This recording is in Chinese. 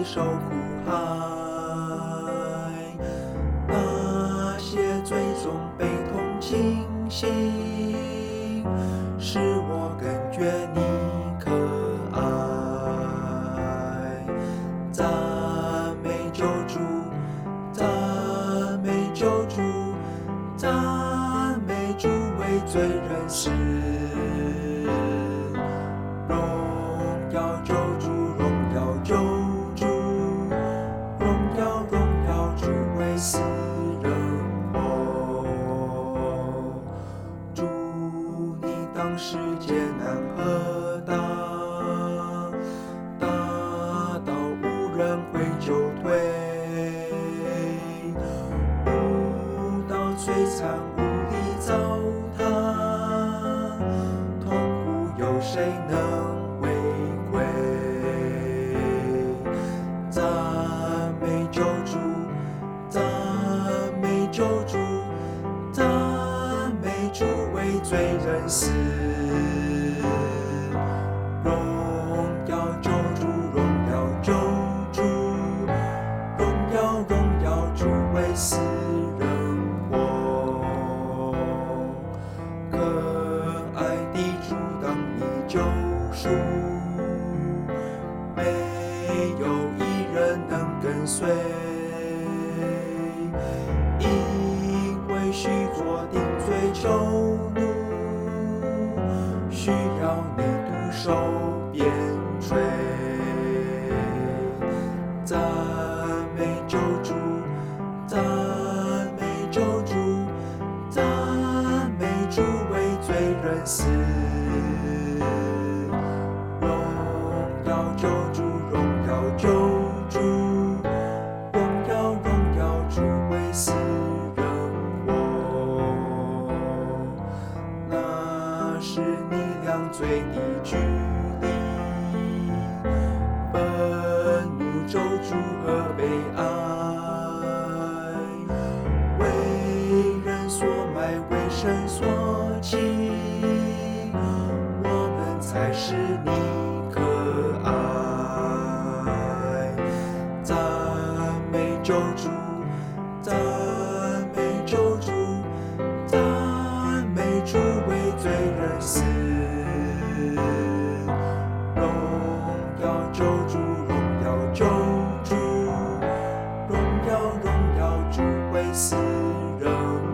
受苦害。那些最终被同情心，使我更觉你可爱。赞美救主，赞美救主，赞美主为罪人死。荣耀救主，荣耀救主，荣耀主为死人活。主，你当世艰难何大，大到无人会救退，无到摧残无力糟蹋，痛苦有谁能为归？赞美救主，赞美救主，赞美主为罪人死。荣耀救主，荣耀救主，荣耀主为死人活。可爱的主，当你救赎，没有一人能跟随，因为须作定罪囚奴，需要你独手边陲。赞美救主，赞美救主，赞美主为罪人死。荣耀救主，荣耀救主，荣耀主为死人活。那是你量罪的距离，愤怒咒诅和悲哀，为人所买，为神所弃，我们才是你可爱。赞美救主，赞美救主，赞美主为罪人死。荣耀救主，荣耀救主，荣耀主为死人